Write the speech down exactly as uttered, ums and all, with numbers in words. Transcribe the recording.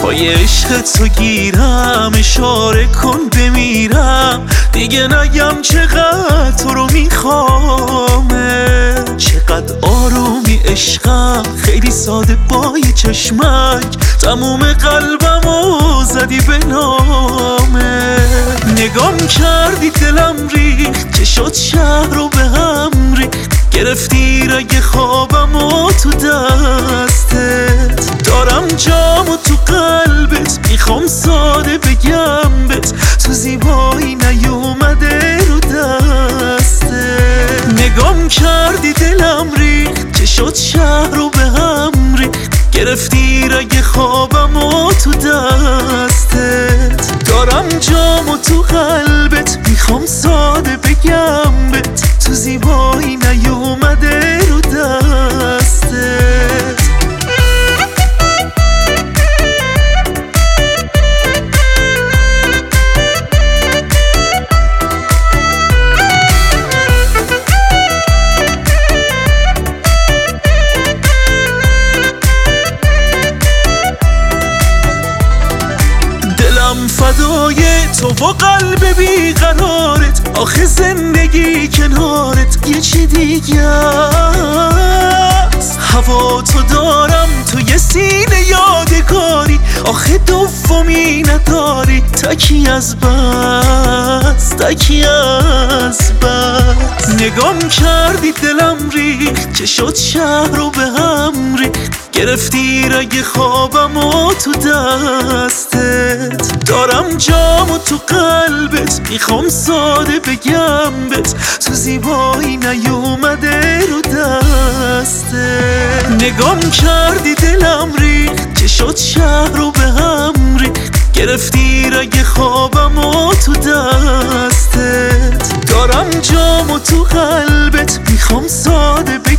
پای عشق تو گیرم، اشاره کن بمیرم، دیگه نگم چقدر تو رو میخوامه. چقدر آرومی عشقم، خیلی ساده با یه چشمک تموم قلبمو زدی به نامه. نگام کردی دلم ریخت، چه شد شهر رو به هم ریخت، گرفتی رگ خوابمو تو دستت. دارم جامو تو قلبت، میخوام ساده بگم بت، تو زیبایی نیومده رو دستت. نگام کردی دلم ریخت، چه شد شهر رو به هم ریخت، گرفتی رگ خوابمو تو دستت. دارم جامو تو قلبت، میخوام ساده بگم بت، تو زیبایی نیومده رو دستت. فدای تو و قلب بیقرارت، آخه زندگی کنارت یه چی دیگه است. هوا تو دارم توی سینه یادگاری، آخه دومی نداری، تکی از بس تکی از بس. نگام کردی دلم ریخت، چه شد شهر رو به هم ریخت، گرفتی رگ خوابمو تو دستت. دارم جامو تو قلبت، میخوام ساده بگم بت، تو زیبایی نیومده رو دستت. نگام کردی دلم ریخت، چه شد شهر رو به هم ریخت، گرفتی رگ خوابمو تو دستت. دارم جامو تو قلبت، میخوام ساده بگم